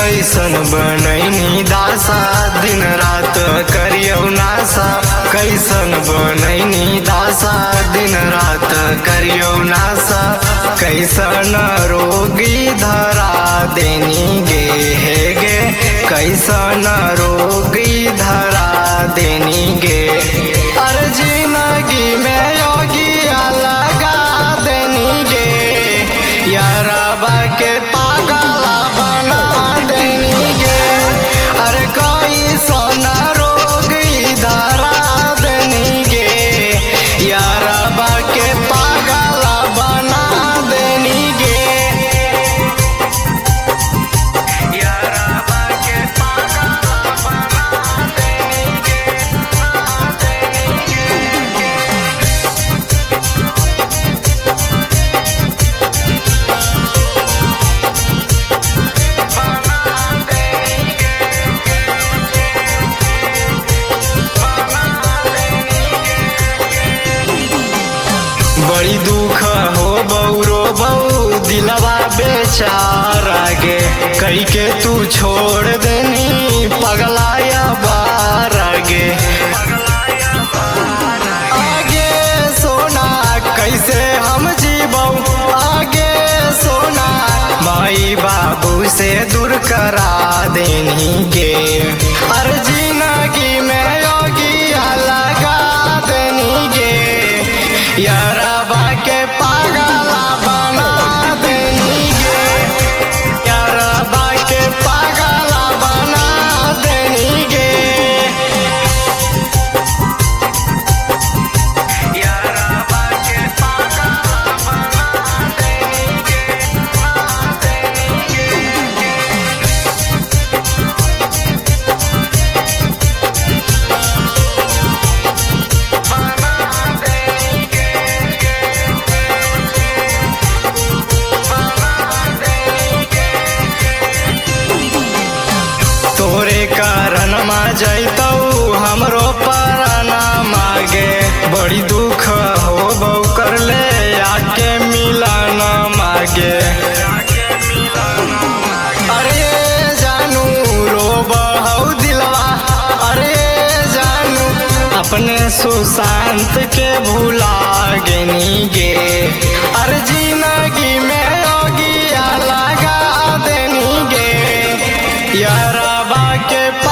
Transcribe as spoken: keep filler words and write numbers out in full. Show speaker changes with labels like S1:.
S1: कैसन बनैनी दासा दिन रात करियौ नासा। कैसन बनैनी दासा दिन रात करियौ नासा। कैसन रोगी धरा देनी गे हे गे। कैसन रोगी धरा देनी गे। अरे जिंदगी में योगिया लगा देनी गे। यारबा के पागला बना देनी गे। अरे कैसन रोगी धरा देनी गे। यारबा के पागला बना देनी गे। यारबा के पागला बना देनी गे। बड़ी दुख हो बौरो बऊ दिलवा बेचारा गे। कई के तू छोड़ देनी पगलाया बारा गे। आगे सोना कैसे हम जीबौ आगे सोना। माई बाबू से दूर करा देनी गे। अरे जिंदगी में योगिया लगा देनी गे। यारबा के पागला बना देनी गे। यारबा के पागला बना देनी गे। यारबा के पागला बना देनी तोरे कारण मा जैतौ हमरो प्राणा मागे। बड़ी दुख हो बौ कर ले आके मिलन मागे। अरे जानू रोब हौ दिलवा अरे जानू। अपने सुशांत के भुला गेनी गे। अरे जिंदगी में योगिया लगा देनी गे। यारबा के